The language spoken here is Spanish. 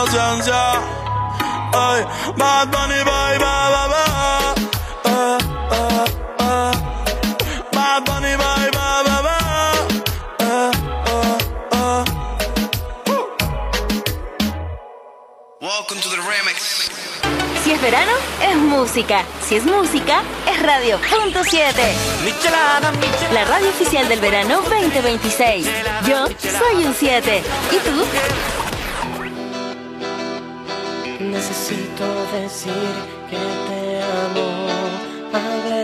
inocencia. Ay, Bad Bunny, bye, bye, bye, bye. Bad Bunny, bye, bye, bye, bye. Welcome to the remix. Si es verano, es música. Si es música, es Radio Punto 7. La radio oficial del verano 2026. Yo soy un 7. ¿Y tú? Necesito decir que te amo.